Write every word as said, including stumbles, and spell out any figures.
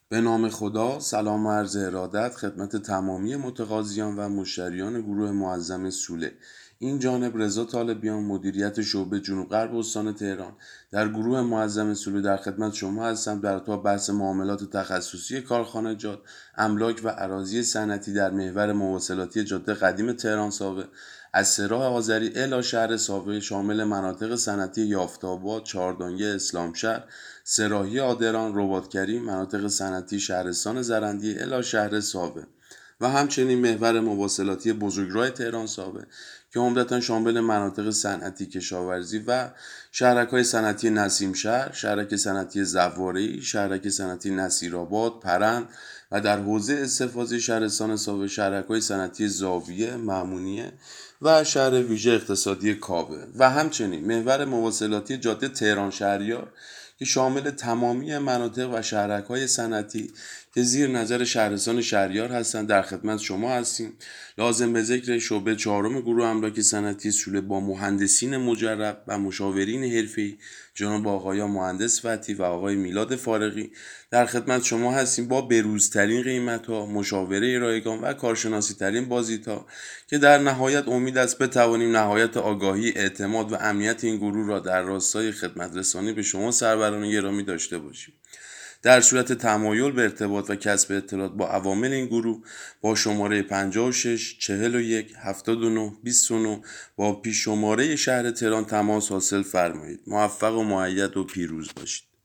به نام خدا، سلام و عرض ارادت خدمت تمامی متقاضیان و مشتریان گروه معظم سوله. این جانب رضا طالبیان، مدیریت شعبه جنوب غرب استان تهران. در گروه معظم سوله در خدمت شما هستم در اتاق بحث معاملات تخصصی کارخانجات، املاک و اراضی صنعتی در محور مواصلاتی جاده قدیم تهران ساوه از سراح آذری الی شهر ساوه، شامل مناطق صنعتی یافت‌آباد، چهاردانگه، اسلامشهر، سراحی آدران، رباطکری، مناطق صنعتی شهرستان زرندی الی شهر ساوه و همچنین محور مواصلاتی بزرگراه تهران ساوه که عمدتا شامل مناطق صنعتی کشاورزی و شهرک‌های صنعتی نسیم شهر، شهرک صنعتی زواره‌ای، شهرک صنعتی نصیرآباد، پرند و در حوزه استفاضه شهرستان ساوه شهرک‌های صنعتی زاویه، مامونیه و شهر ویژه اقتصادی کاوه و همچنین محور مواصلاتی جاده تهران شهریار که شامل تمامی مناطق و شهرک‌های صنعتی که زیر نظر شهرستان شهریار هستند در خدمت شما هستیم. لازم به ذکر شعبه چهارم گروه املاک صنعتی سوله با مهندسین مجرب و مشاورین حرفه‌ای جناب آقایان مهندس فتحی و آقای میلاد فارغی در خدمت شما هستیم با بروزترین قیمت‌ها، مشاوره رایگان و کارشناسی ترین بازدیدها که در نهایت امید است بتوانیم نهایت آگاهی، اعتماد و امنیت این گروه را در راستای خدمت رسانی به شما سروران گرامی داشته باشیم. در صورت تمایل به ارتباط و کسب اطلاعات با عوامل این گروه با شماره پنجاه و شش چهل و یک هفتاد و نه بیست و نه با پیش شماره شهر تهران تماس حاصل فرمایید. موفق و مؤید و پیروز باشید.